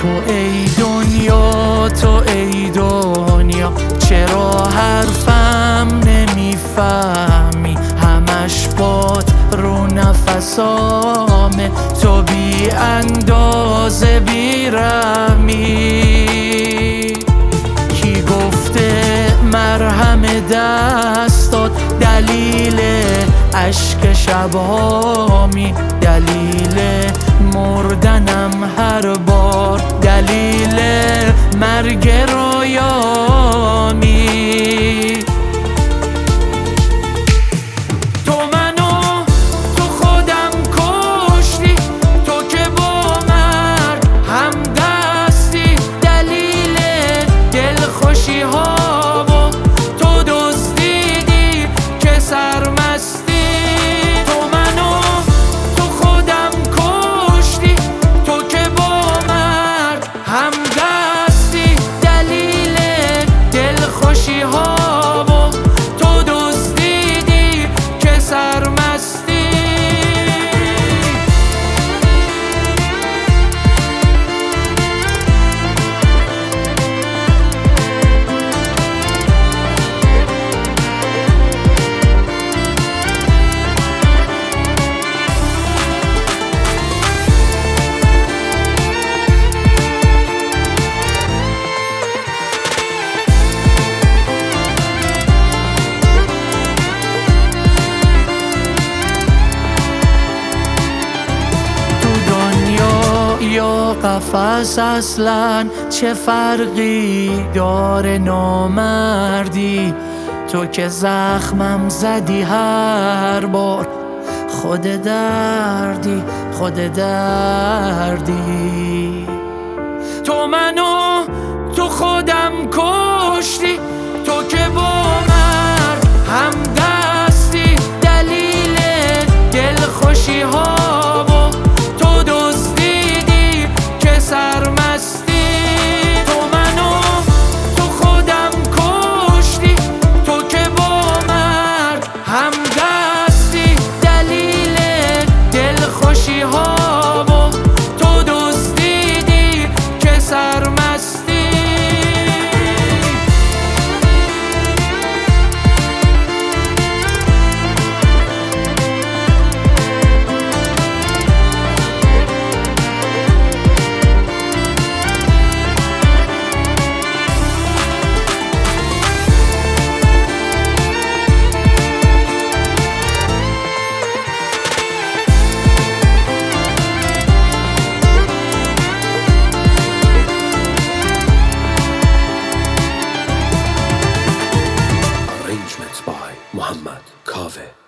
تو ای دنیا، تو ای دنیا، چرا حرفم نمیفهمی؟ همش باد رو نفسامه، تو بی اندازه بی رحمی. کی گفته مرهم دستات دلیل اشک شبهامی؟ دلیل مردنم هر بار، دلیل مرگ رویامی. تو منو تو خودم کشتی، تو که با مرگ هم دستی، دلیل دلخوشی ها و تو دزدیدی که سرمستی. تو منو تو خودم کشتی، تو که با مرگ هم دستی، دلیل دلخوشی ها و تو دزدیدی که سرمستی. یا قفس اصلا چه فرقی داره نامردی؟ تو که زخمم زدی هر بار، خود دردی خود دردی. تو منو تو خودم کشتی، تو که با مرگ هم دستی، دلیل دلخوشی ها و تو دزدیدی که سرمستی. تو منو تو خودم کشتی، تو که با مرگ هم دستی، دلیل دلخوشی ها و تو دزدیدی که سرمستی. Arrangements by Muhammad Kaveh.